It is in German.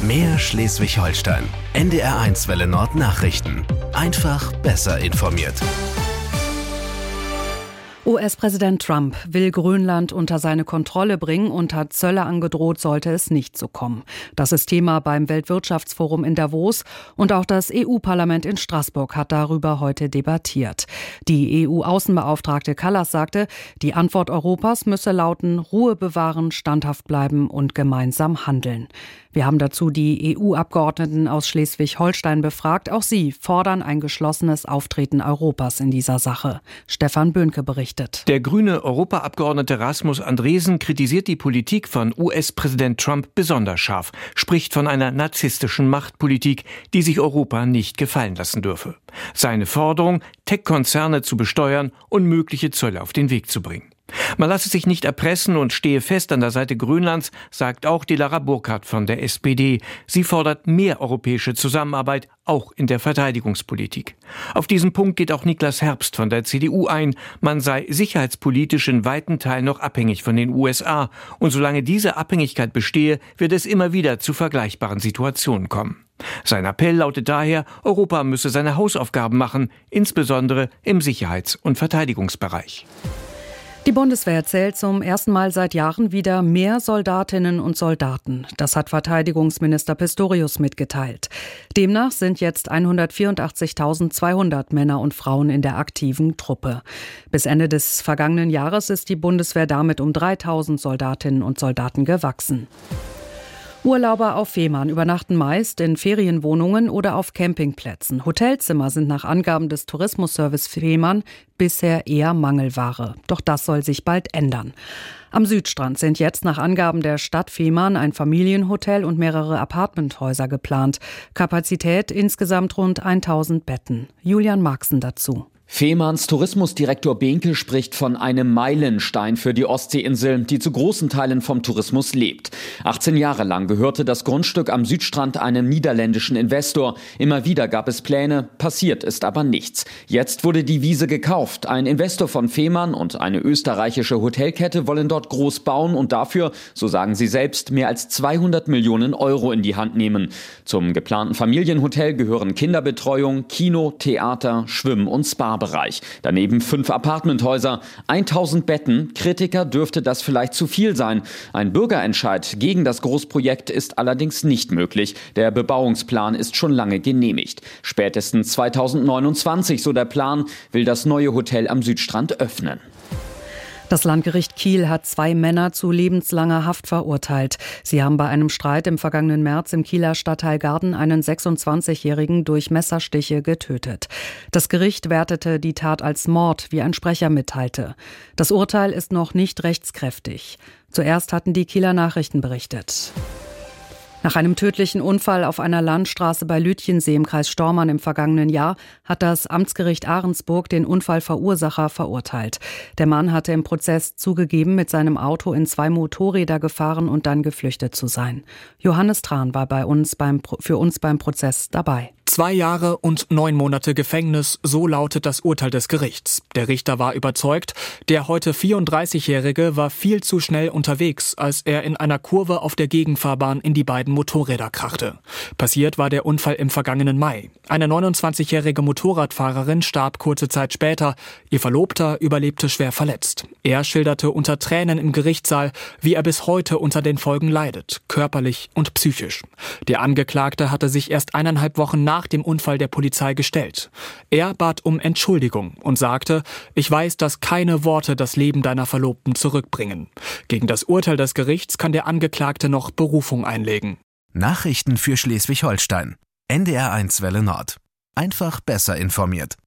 Mehr Schleswig-Holstein. NDR1 Welle Nord Nachrichten. Einfach besser informiert. US-Präsident Trump will Grönland unter seine Kontrolle bringen und hat Zölle angedroht, sollte es nicht so kommen. Das ist Thema beim Weltwirtschaftsforum in Davos und auch das EU-Parlament in Straßburg hat darüber heute debattiert. Die EU-Außenbeauftragte Kallas sagte, die Antwort Europas müsse lauten, Ruhe bewahren, standhaft bleiben und gemeinsam handeln. Wir haben dazu die EU-Abgeordneten aus Schleswig-Holstein befragt. Auch sie fordern ein geschlossenes Auftreten Europas in dieser Sache. Stefan Böhnke berichtet. Der grüne Europaabgeordnete Rasmus Andresen kritisiert die Politik von US-Präsident Trump besonders scharf, spricht von einer narzisstischen Machtpolitik, die sich Europa nicht gefallen lassen dürfe. Seine Forderung, Tech-Konzerne zu besteuern und mögliche Zölle auf den Weg zu bringen. Man lasse sich nicht erpressen und stehe fest an der Seite Grönlands, sagt auch Dilara Burkhardt von der SPD. Sie fordert mehr europäische Zusammenarbeit, auch in der Verteidigungspolitik. Auf diesen Punkt geht auch Niklas Herbst von der CDU ein. Man sei sicherheitspolitisch in weiten Teilen noch abhängig von den USA. Und solange diese Abhängigkeit bestehe, wird es immer wieder zu vergleichbaren Situationen kommen. Sein Appell lautet daher, Europa müsse seine Hausaufgaben machen, insbesondere im Sicherheits- und Verteidigungsbereich. Die Bundeswehr zählt zum ersten Mal seit Jahren wieder mehr Soldatinnen und Soldaten. Das hat Verteidigungsminister Pistorius mitgeteilt. Demnach sind jetzt 184.200 Männer und Frauen in der aktiven Truppe. Bis Ende des vergangenen Jahres ist die Bundeswehr damit um 3.000 Soldatinnen und Soldaten gewachsen. Urlauber auf Fehmarn übernachten meist in Ferienwohnungen oder auf Campingplätzen. Hotelzimmer sind nach Angaben des Tourismusservice Fehmarn bisher eher Mangelware. Doch das soll sich bald ändern. Am Südstrand sind jetzt nach Angaben der Stadt Fehmarn ein Familienhotel und mehrere Apartmenthäuser geplant. Kapazität insgesamt rund 1.000 Betten. Julian Marxen dazu. Fehmarns Tourismusdirektor Behnke spricht von einem Meilenstein für die Ostseeinsel, die zu großen Teilen vom Tourismus lebt. 18 Jahre lang gehörte das Grundstück am Südstrand einem niederländischen Investor. Immer wieder gab es Pläne, passiert ist aber nichts. Jetzt wurde die Wiese gekauft. Ein Investor von Fehmarn und eine österreichische Hotelkette wollen dort groß bauen und dafür, so sagen sie selbst, mehr als 200 Millionen Euro in die Hand nehmen. Zum geplanten Familienhotel gehören Kinderbetreuung, Kino, Theater, Schwimmen und Spa. Bereich. Daneben 5 Apartmenthäuser, 1.000 Betten. Kritiker dürfte das vielleicht zu viel sein. Ein Bürgerentscheid gegen das Großprojekt ist allerdings nicht möglich. Der Bebauungsplan ist schon lange genehmigt. Spätestens 2029, so der Plan, will das neue Hotel am Südstrand öffnen. Das Landgericht Kiel hat 2 Männer zu lebenslanger Haft verurteilt. Sie haben bei einem Streit im vergangenen März im Kieler Stadtteil Garden einen 26-Jährigen durch Messerstiche getötet. Das Gericht wertete die Tat als Mord, wie ein Sprecher mitteilte. Das Urteil ist noch nicht rechtskräftig. Zuerst hatten die Kieler Nachrichten berichtet. Nach einem tödlichen Unfall auf einer Landstraße bei Lütjensee im Kreis Stormarn im vergangenen Jahr hat das Amtsgericht Ahrensburg den Unfallverursacher verurteilt. Der Mann hatte im Prozess zugegeben, mit seinem Auto in 2 Motorräder gefahren und dann geflüchtet zu sein. Johannes Tran war für uns beim Prozess dabei. 2 Jahre und 9 Monate Gefängnis, so lautet das Urteil des Gerichts. Der Richter war überzeugt, der heute 34-Jährige war viel zu schnell unterwegs, als er in einer Kurve auf der Gegenfahrbahn in die beiden Motorräder krachte. Passiert war der Unfall im vergangenen Mai. Eine 29-jährige Motorradfahrerin starb kurze Zeit später. Ihr Verlobter überlebte schwer verletzt. Er schilderte unter Tränen im Gerichtssaal, wie er bis heute unter den Folgen leidet, körperlich und psychisch. Der Angeklagte hatte sich erst 1,5 Wochen nach dem Unfall der Polizei gestellt. Er bat um Entschuldigung und sagte, ich weiß, dass keine Worte das Leben deiner Verlobten zurückbringen. Gegen das Urteil des Gerichts kann der Angeklagte noch Berufung einlegen. Nachrichten für Schleswig-Holstein. NDR1 Welle Nord. Einfach besser informiert.